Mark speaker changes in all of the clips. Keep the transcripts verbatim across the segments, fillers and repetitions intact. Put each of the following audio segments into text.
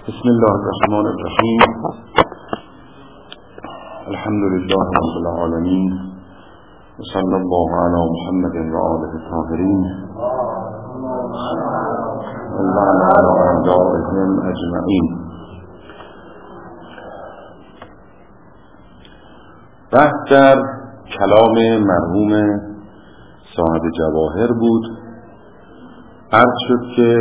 Speaker 1: بسم الله الرحمن الرحیم. الحمد لله رب العالمین و صلی الله علی محمد و آله الطاهرین و لعن علی اعدائهم اجمعین. بحث در کلام مرحوم صاحب جواهر بود. عرض شد که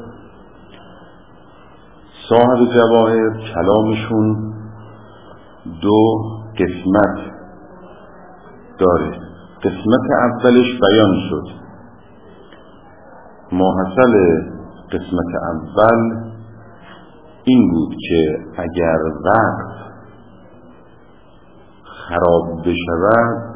Speaker 1: صاحب جواهر کلامشون دو قسمت داره. قسمت اولش بیان شد. ماحصل قسمت اول این بود که اگر وقت خراب بشود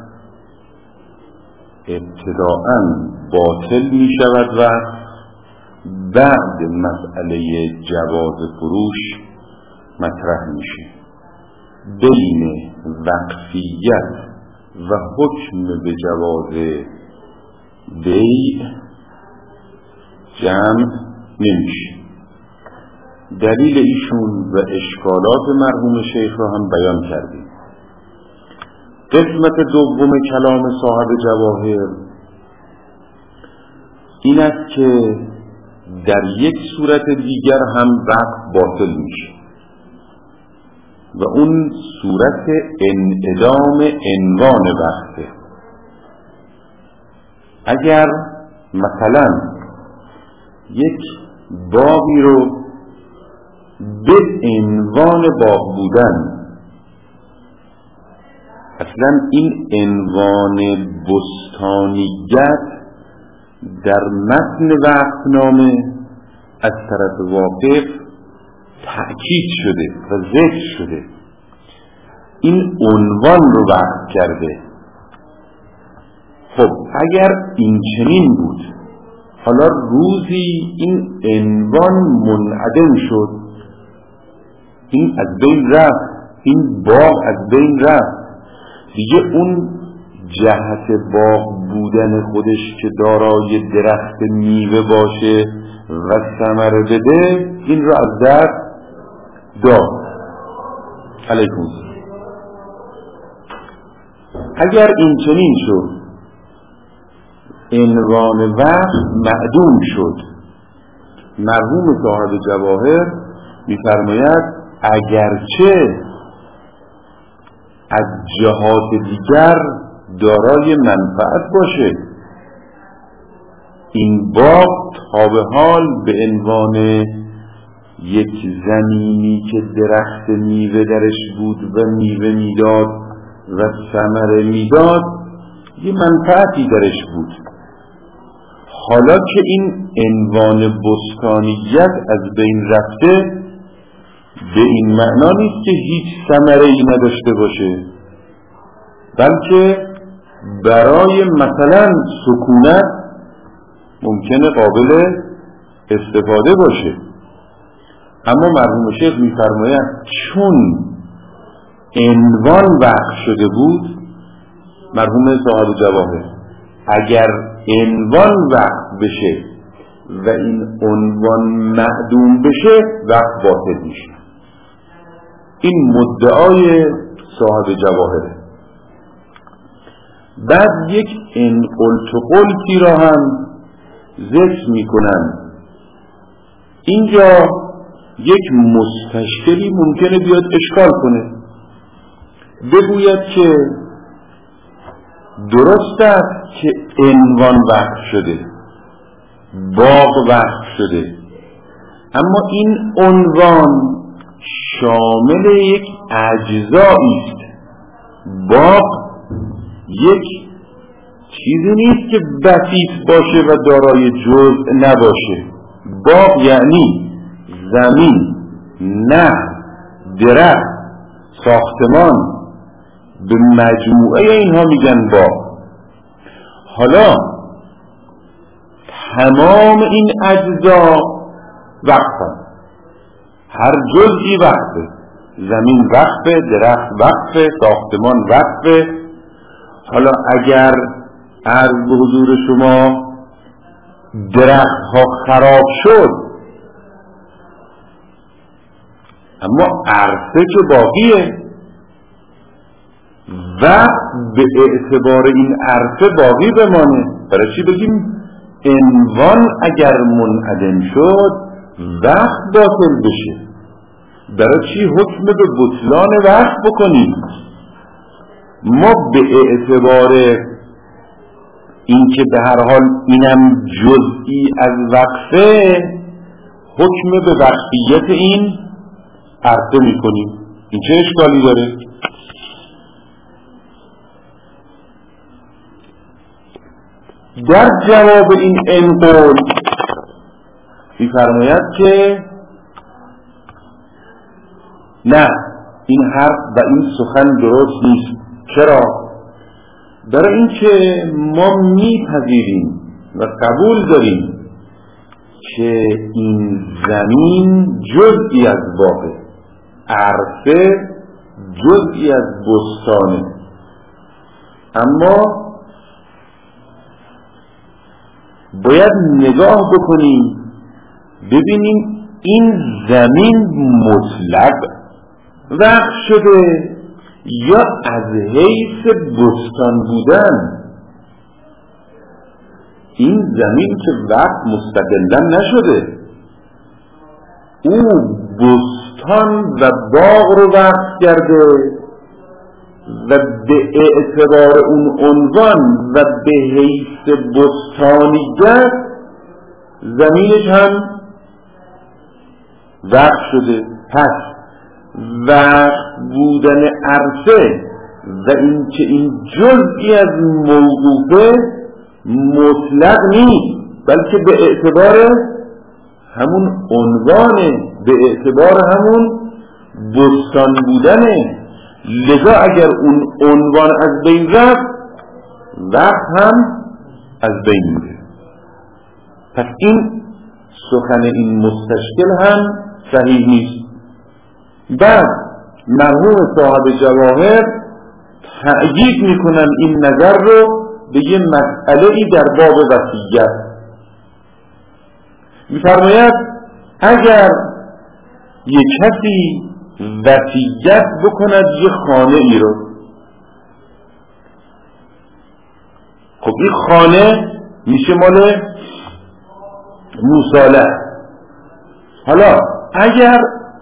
Speaker 1: ابتداءً باطل می شود و بعد مسئله جواز فروش مطرح میشه. بین وقفیت و حکم به جواز بیع جمع نمیشه. دلیل ایشون و اشکالات مرحوم شیخ را هم بیان کردیم. قسمت دوم کلام صاحب جواهر این است که در یک صورت دیگر هم وقف باطل میشه و اون صورت انعدام عنوان وقفه. اگر مثلا یک باغی رو به عنوان باغ بودن، اصلا این عنوان بستانیت در متن وقفنامه از طرف واقف تأکید شده و ذکر شده. این عنوان رو وقف کرده. خب اگر این چنین بود، حالا روزی این عنوان منعدم شد، این از بین رفت، این باغ از بین رفت، دیگه اون جهت باغ بودن خودش که دارای درخت میوه باشه و ثمره بده این رو از دست داد. علیکم. اگر این چنین شد، عنوان وقت معدوم شد. مرحوم صاحب جواهر می‌فرماید اگرچه از جهات دیگر دارای منفعت باشه، این باغ تا به حال به عنوان یک زمینی که درخت میوه درش بود و میوه میداد و ثمره میداد یه منفعتی درش بود. حالا که این عنوان بستانیت از بین رفته، به این معنا نیست که هیچ ثمره‌ای نداشته باشه، بلکه برای مثلا سکونت ممکنه قابل استفاده باشه. اما مرحوم شیخ می‌فرماید چون عنوان وقف شده بود، مرحوم صاحب جواهر اگر عنوان وقف بشه و این عنوان معدوم بشه وقف باطل میشه. این مدعای صاحب جواهره. بعد یک این قلت و قلتی را هم ذکر میکنن. اینجا یک مستشکلی ممکنه بیاد اشکال کنه، بگوید که درست است که عنوان وقف شده، باغ وقف شده، اما این عنوان شامل یک اجزایی است. باغ یک چیزی نیست که بسیط باشه و دارای جزء نباشه. باغ یعنی زمین، نهر، درخت، ساختمان، به مجموعه اینها میگن باغ. حالا تمام این اجزا وقفن، هر جزئی وقفه، زمین وقفه، درخت وقفه، ساختمان وقفه. حالا اگر عرض به حضور شما درخت ها خراب شد، اما عرصه که باقیه، وقت به اعتبار این عرصه باقی بمانه. برای چی بگیم عنوان اگر منعدم شد وقت باطل بشه؟ برای چی حکم به بطلان وقت بکنیم؟ ما به اعتبار این که به هر حال اینم جزئی از وقفه حکم به وقفیت این عرصه میکنیم. این چه اشکالی داره؟ در جواب این انقول می‌فرماید که نه، این حرف و این سخن درست نیست. چرا؟ برای اینکه ما میپذیریم و قبول داریم که این زمین جزئی از باغه، عرصه جزئی از بستانه، اما باید نگاه بکنیم ببینیم این زمین مطلق وقف شده یا از حیث بستان بودن. این زمین که وقف مستقلا نشده، او بستان و باغ رو وقف کرده و به اعتبار اون عنوان و به حیث بستانیت زمینش هم وقف شده. پس وقف بودن عرصه و این که این جزئی از موقوفه مطلق نیست، بلکه به اعتبار همون عنوانه، به اعتبار همون بستان بودنه. لذا اگر اون عنوان از بین رفت وقت هم از بین میره. پس این سخن این مستشکل هم صحیح نیست. بعد مرحوم صاحب جواهر تأیید میکنن این نظر رو به یه مسئله ای در باب وصیت. میفرماید اگر یک کسی وصیت بکند یه خانه ای رو، خب این خانه میشه مال موصاله. حالا اگر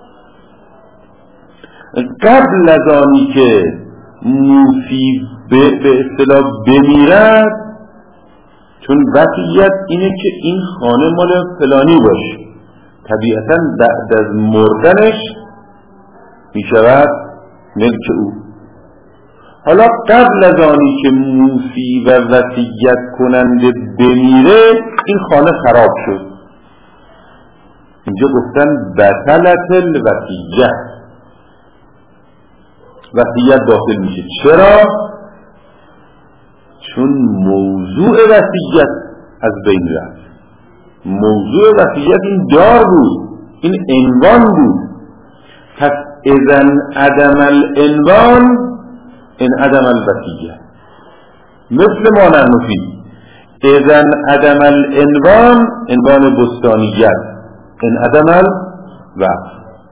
Speaker 1: قبل از آنی که موسی به اصطلاح بمیرد، چون وصیت اینه که این خانه مال فلانی باشه، طبیعتا بعد از مردنش میشود ملک او. حالا قبل از آنی که موسی و وصیت کننده بمیره این خانه خراب شد. اینجا گفتن بطلت الوصیه، وصیت باطل میشه. چرا؟ چون موضوع وصیت از بین رفت. موضوع وصیت این دار بود، این عنوان بود. پس اذن عدم العنوان ان عدم الوصیه، مثل ما نحنفی اذن عدم العنوان عنوان بستانیت ان عدم الوقف.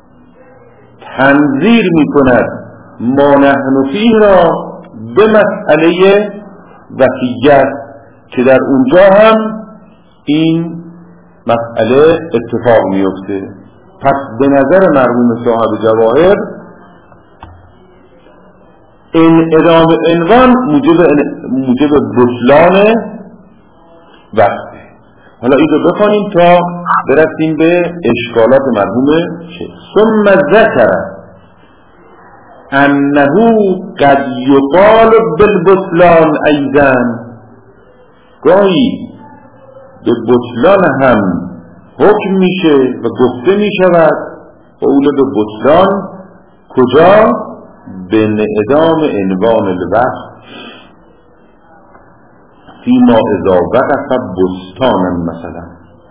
Speaker 1: تنظیر میکند ما نحنفی را به مسئله وصیت که در اونجا هم این مسئله اتفاق میفته. پس به نظر مرحوم صاحب جواهر انعدام عنوان موجب موجب بطلان وقته. حالا این رو بخوانیم تا برسیم به اشکالات مرحوم شیخ. ثم ذکر انه قد یقال بالبطلان ایضا، گاهی به بطلان هم حکم میشه و گفته میشود قول به بطلان. کجا؟ به انعدام عنوان الوقت فیما اذا وقف بستانا مثلا،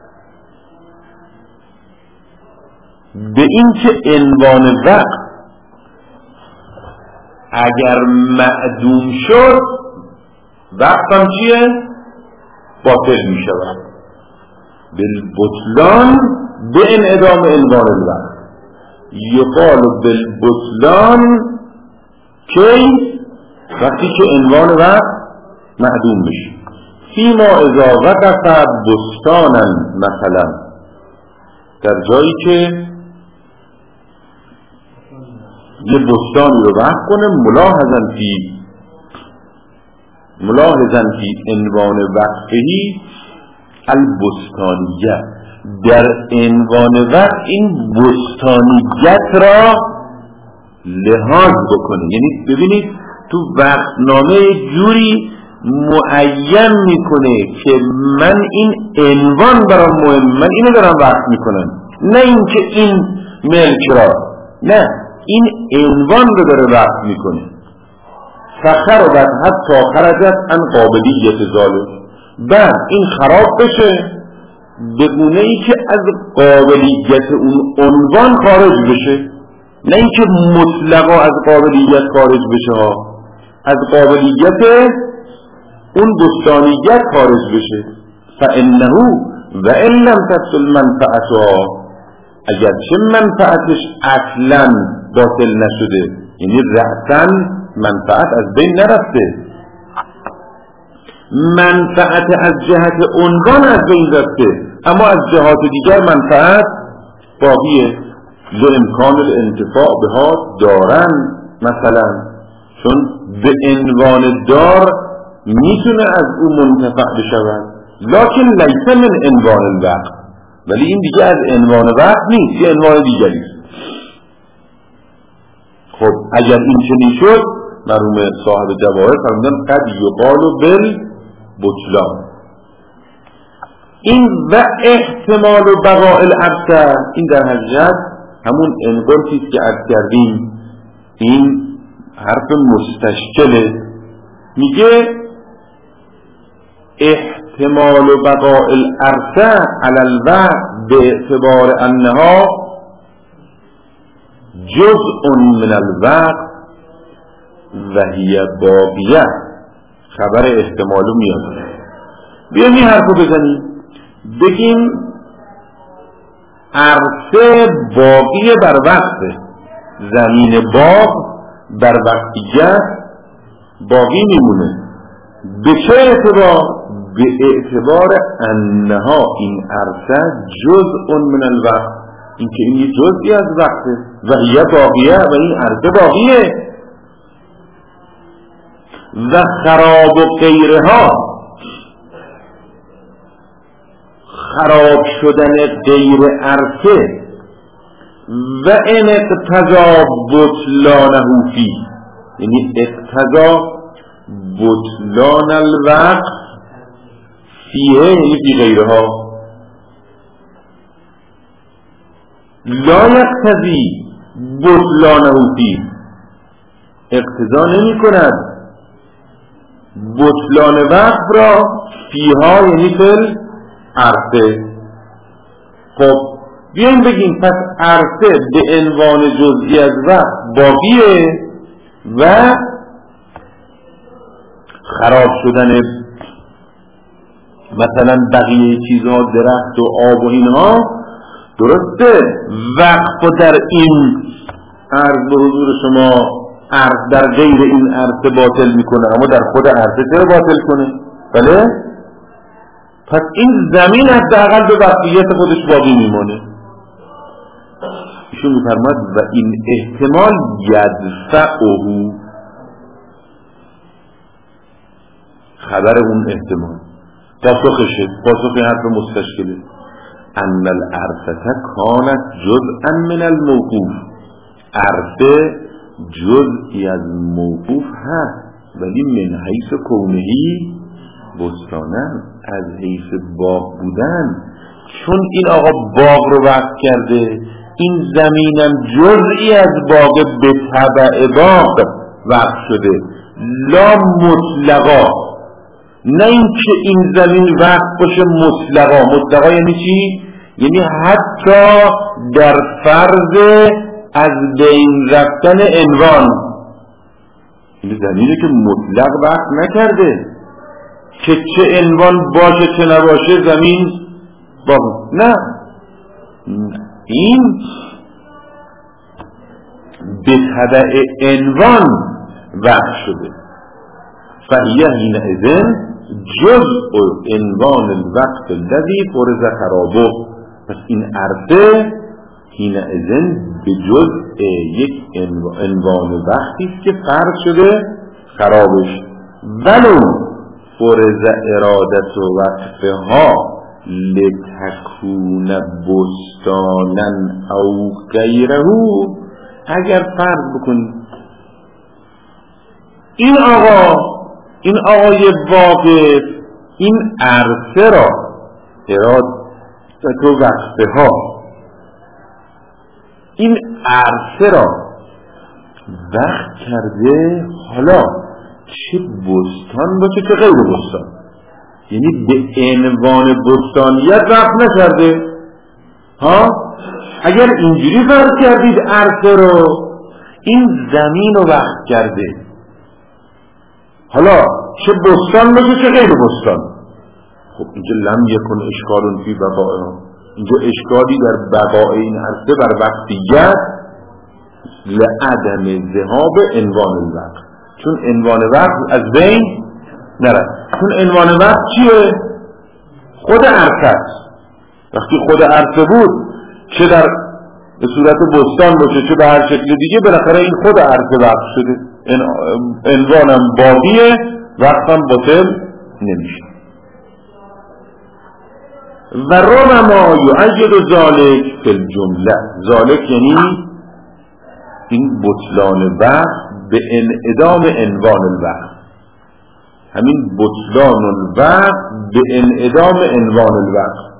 Speaker 1: به این که عنوان وقت اگر معدوم شد وقت هم چیه؟ باطل می شود. بالبطلان به انعدام عنوان الوقت. یقال بالبطلان کی؟ وقتی که عنوان وقت معدوم بشه. فیما اذا وقف بستانا مثلا، در جایی که یه بستانی رو وقف کنه، ملاحظن فی ملاحظن فی عنوان وقفهی البستانیه، در عنوان وقت این بستانیت را لحاظ بکنه. یعنی ببینید تو وقتنامه جوری معین میکنه که من این عنوان برام مهم، من اینو دارم وقت میکنم، نه اینکه این ملک را، نه این عنوان رو داره وقت میکنه. فخربت حتی خرجت عن قابلیت ظالم، بعد این خراب بشه به گونه ای که از قابلیت اون عنوان خارج بشه، نه اینکه مطلقا از قابلیت خارج بشه ها، از قابلیت اون بستانیت خارج بشه. فانه و ان لم تصل منفعتها، اگرچه منفعتش اصلا باطل نشده، یعنی رأساً منفعت از بین نرفته، منفعت از جهت عنوان از بین رفته، اما از جهات دیگر منفعت باقیه. لامکان الانتفاع بها دارن، مثلا چون به عنوان دار میتونه از او منتفع بشود، لکن لیس من عنوان الوقت، ولی این دیگه از عنوان وقت نیست، یه عنوان دیگری است. خب اگر این چنین شد، مرحوم صاحب جواهر فرمودن قد یقال بالبطلان. این و احتمال بقاء العرض، این در حقیقت همون انقلتی که عرض کردیم، این حرف مستشکله. میگه احتمال بقاء العرض علی الوقت به اعتبار انها جزء من الوقت و هی باقیه، خبر احتمالو میاد. بیایم این حرفو بزنیم، بگیم عرصه باقی بر وقته، زمین باغ بر وقتیت باقی میمونه. به چه اعتبار؟ به اعتبار انها این عرصه جزء من الوقت، این که این یه جزئی از وقته، و هی باقیه، و این عرصه باقیه. و خراب و غیرها، خراب شدن غیر عرصه، و ان اقتضا بطلانه فی، یعنی اقتضا بطلان الوقت فیه، یعنی فی غیرها، لا یقتضی بطلانه فی، اقتضا نمی کند بطلان وقت را فیها، یعنی فل عرصه. خب بیایم بگیم پس عرصه به عنوان جزئی از وقت باقیه و خراب شدن مثلا بقیه چیزها، درخت و آب و اینها، درسته وقت و در این عرض به حضور شما عرض در غیر این عرصه باطل میکنه، اما در خود عرصه چرا باطل کنه؟ بله؟ پس این زمین حداقل به وقتیت خودش باقی میمونه. ایشون میفرماد و این احتمال یدفعه، خبر اون احتمال پاسخشه، پاسخ حرف مستشکله، ان العرصه کانت جزءا من الموقوف، عرصه جزئی از موقوف هست، ولی من حیث کونهی بستانن، از حیث باغ بودن، چون این آقا باغ رو وقف کرده، این زمینم جزئی از باغ به تبع باغ وقف شده، لا مطلقا، نه این که این زمین وقف باشه مطلقا. مطلقا یعنی چی؟ یعنی حتی در فرض از بین رفتن عنوان، این زمینی که مطلق وقف نکرده که چه عنوان باشه چه نباشه زمین باشه، نه، این به تبع عنوان وقت شده. فهیه حینئذ جزء عنوان الوقت الذی فرض خرابه. پس این عرصه حینئذ به جزء یک عنوان وقتی است که فرض شده خرابش. ولو فرض ارادت و وقفها لتکون بستانا او غیره، اگر فرض بکنید این آقا این آقای واقف این عرصه را ارادت و وقفها این عرصه را وقت کرده، حالا چه بستان باشه چه غیر بستان، یعنی به عنوان بستانیت وقت نکرده. ها اگر اینجوری فرض کردید عرصه رو، این زمین رو وقت کرده، حالا چه بستان باشه چه غیر بستان. خب اینجا لم یکن اشکال فی بقائها، اینجا اشکالی در بقای این عرصه بر وقتیت لعدم ذهاب عنوان الوقت، چون عنوان وقت از بین نرد. چون عنوان وقت چیه؟ خود عرصه است. وقتی خود عرصه بود، چه در به صورت بستان باشه چه به هر شکل دیگه، بالاخره این خود عرصه وقت شده، عنوانم باقیه، وقتم باطل نمیشه. و ربما یؤید ذالک فی الجمله، ذالک یعنی این بطلان وقت به انعدام عنوان الوقت، همین بطلان الوقت به انعدام عنوان الوقت.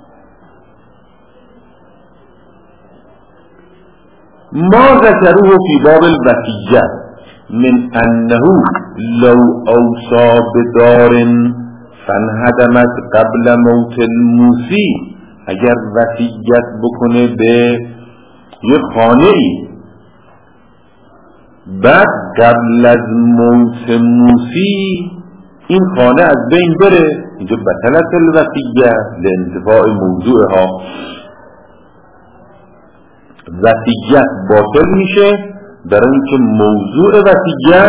Speaker 1: ما ذکروه فی باب الوصیه من انه لو اوصى بدار فانهدمت قبل موت الموصی، اگر وصیت بکنه به یه خانه ای بعد قبل از موت موصی این خانه از بین بره، اینجا بطلت الوصیه لانتفاع موضوعها، وصیت باطل میشه برای اینکه موضوع وصیت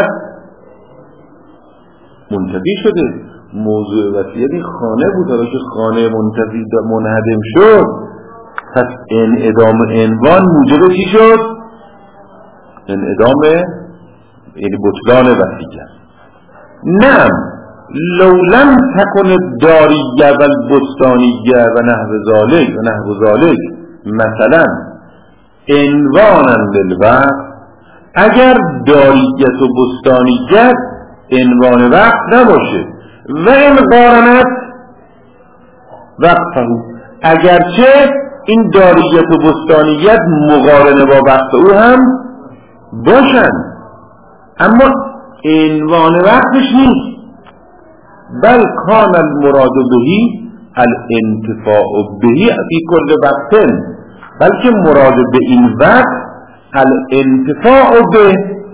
Speaker 1: منتفی شده. موضوع وصیت این خانه بود، حالا که خانه منتفی منهدم شد، پس انعدام عنوان موجب چی شد؟ انعدام یعنی بطلان وصیت. نعم لو لم تکن الداریه و البستانیه و نحو ذالک و نحو ذالک مثلا عنوانا للوقت، اگر داریت و بستانیت عنوان وقت نباشه و این قارنت وقته، اگرچه این داریت و بستانیت مقارنه با وقت او هم باشن، اما عنوان وقتش نیست. بل کان المراد بهی الانتفاع بهی فی کل وقت، بلکه مراد به این وقت الانتفاع به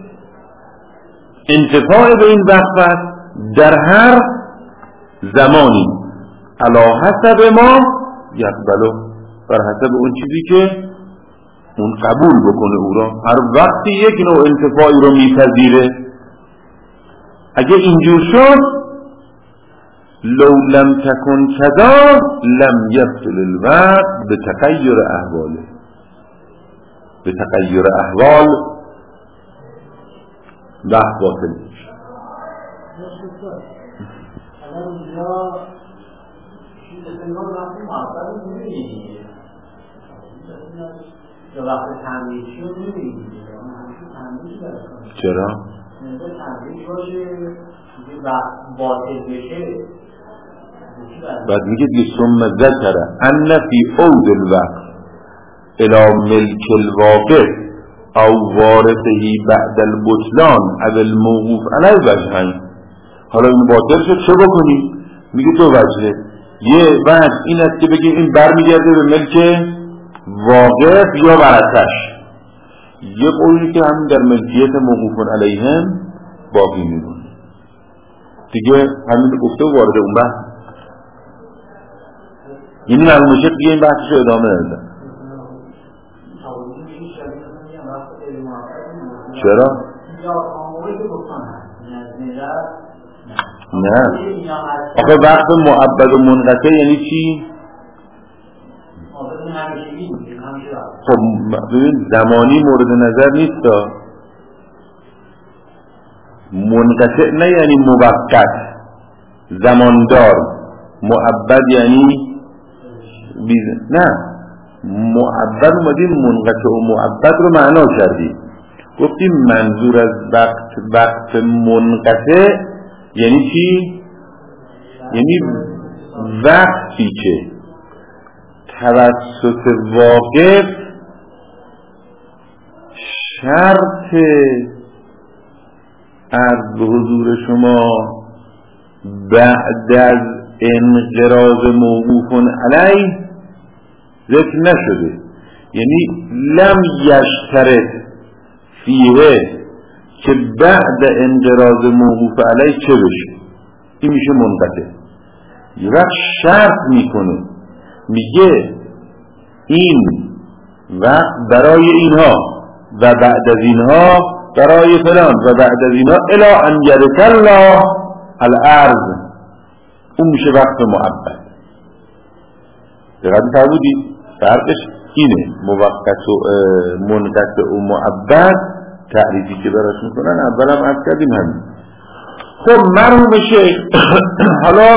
Speaker 1: انتفاع به این وقت است در هر زمانی، علی حسب ما یقبلو، بر حسب اون چیزی که اون قبول بکنه او را. هر وقتی یک نوع انتفاعی رو میپذیره. اگه اینجور شد لو لم تکن کذا لم یبطل الوقت به تغییر احواله، به تغییر احوال وقت باطل میشه.
Speaker 2: الان اینجا چیز انگار وقتی معبد رو نمیدید یا وقت تمریزشی رو نمیدید، همچون تمریزی باید کنید.
Speaker 1: چرا؟
Speaker 2: نظر تمریز باشه وقت باطل بشه،
Speaker 1: بعد میگه دیگه ثم ذکر ان فی عود الوقت الى ملک الواقع او وارثه بعد البطلان او الموقوف علی وجهین. حالا این باطل شد چه بکنی؟ میگه دو وجه. یه وجه این است که بگیم این برمیگرده به ملک واقع یا ورثش، یه قولی که همین در ملکیت موقوف علیهم باقی میمونه دیگه. همین گفته وارد اون بحث، یعنی معلوم میشه دیگه این بحثش رو ادامه نده. چرا؟
Speaker 2: یا آموری که گفتن هست
Speaker 1: نه آخه وقت معبد و منقطع یعنی چی؟ خب ببین زمانی مورد نظر نیست. منقطع نه یعنی موقت زماندار، معبد یعنی بیز... نه معبد اومدیم منقطع و معبد رو معنا کردیم، گفتیم منظور از وقت وقت منقطع یعنی چی؟ یعنی وقتی که توسط واقف شرط عرض به حضور شما بعد از انقراض موقوف علیه ذکر نشده، یعنی لم یشترط فیه که بعد انقراض موقوف علیه چه بشه، این میشه منقطع. یه وقت شرط میکنه میگه این وقت برای اینها و بعد از اینها برای فلان و بعد از اینها الی ان یرث الله الارض، اون میشه وقت معبد. دقیقا فرمودید فرقش اینه، موقت و منقطع و معبد تعریفی که براش میکنن اولم عرض کردیم همین. خب مرحوم شیخ حالا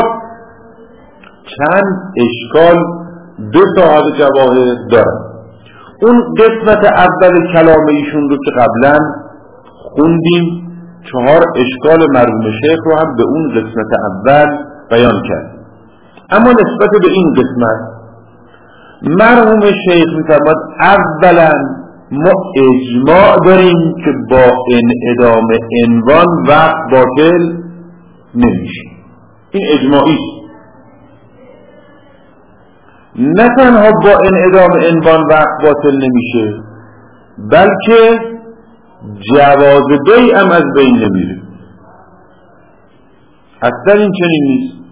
Speaker 1: چند اشکال دو صاحب جواهر دارن. اون قسمت اول کلام ایشون رو که قبلا خوندیم، چهار اشکال مرحوم شیخ رو هم به اون قسمت اول بیان کرد. اما نسبت به این قسمت مرحوم شیخ می‌فرماد اولا ما اجماع داریم که با انعدام عنوان وقت باطل نمیشه. این اجماعی نه تنها با انعدام عنوان وقت باطل نمیشه، بلکه جواز بیع هم از بین نمیره. اصلا این چنین نیست.